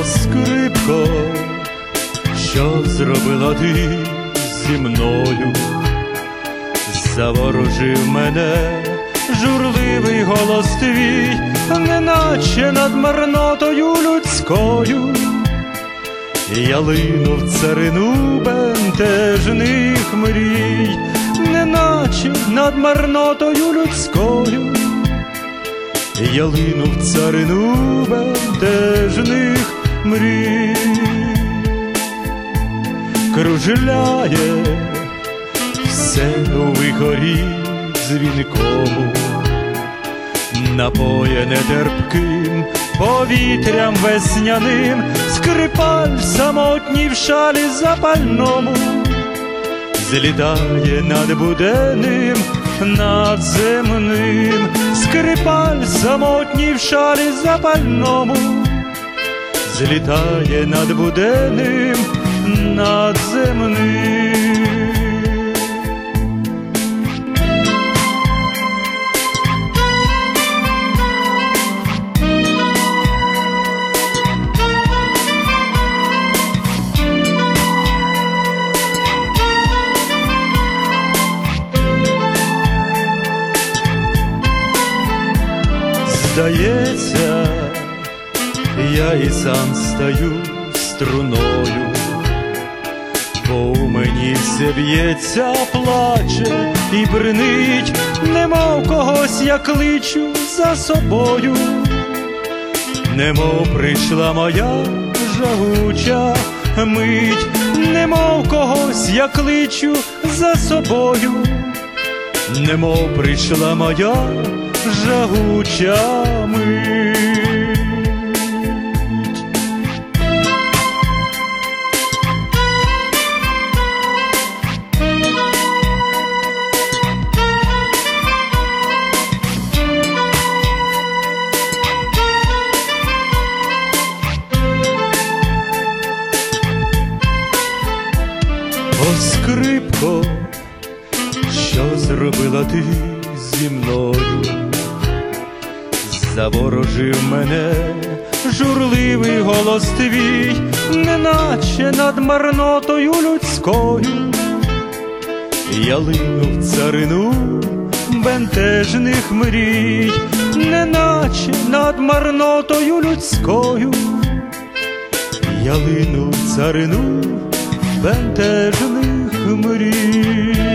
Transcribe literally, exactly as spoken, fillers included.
О, скрипко, що зробила ти зі мною? Заворожив мене журливий голос твій, неначе над марнотою людською. Я лину в царину бентежних мрій, неначе над марнотою людською. Я лину в царину бентежних мрій. Кружляє все у вихорі дзвінкому, напоєне терпким повітрям весняним, скрипаль самотній в шалі запальному злітає над буденним, над земним. Скрипаль самотній в шалі запальному злітає над буденним, над земним. Здається, я і сам стаю струною, бо у мені все б'ється, плаче і бринить, немов когось я кличу за собою. Немов прийшла моя жагуча мить, немов когось я кличу за собою. Немов прийшла моя жагуча мить. О, скрипко, що зробила ти зі мною? Заворожив мене журливий голос твій, неначе над марнотою людською. Я лину в царину бентежних мрій, неначе над марнотою людською. Я лину в царину бентежних мрій.